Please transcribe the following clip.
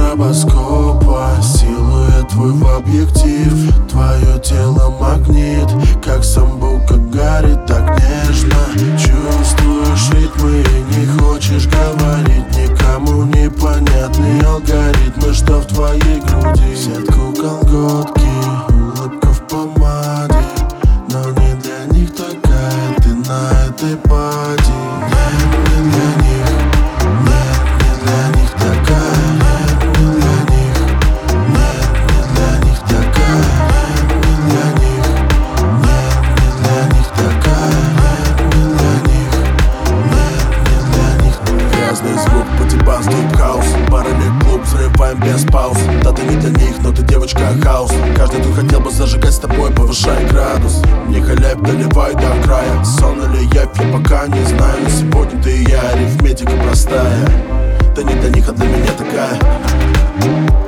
стробоскопа, силуэт твой в объектив. Твое тело магнит, как самбука горит так нежно. Чувствуешь ритмы и не хочешь говорить. Никому непонятные алгоритмы, что в твоей груди. Сетку колготки, улыбка в помаде, но не для них такая ты на этой пади. Нет, не для них, нет, не для них такая. Нет, не для них, нет, не для них такая. Нет, не для них, нет, не для них такая. Нет, не для них, нет, не для них. Грязный звук, пати-бас, дип-хаус, парами клуб, взрываем без пауз. Да ты не для них, но ты девочка хаос. Каждый тут хотел бы зажигать с тобой, повышай градус. Не халяй, доливай до края. Сон или явь, я пока не знаю. Но сегодня ты и я, арифметика простая. Да не для них, а для меня такая.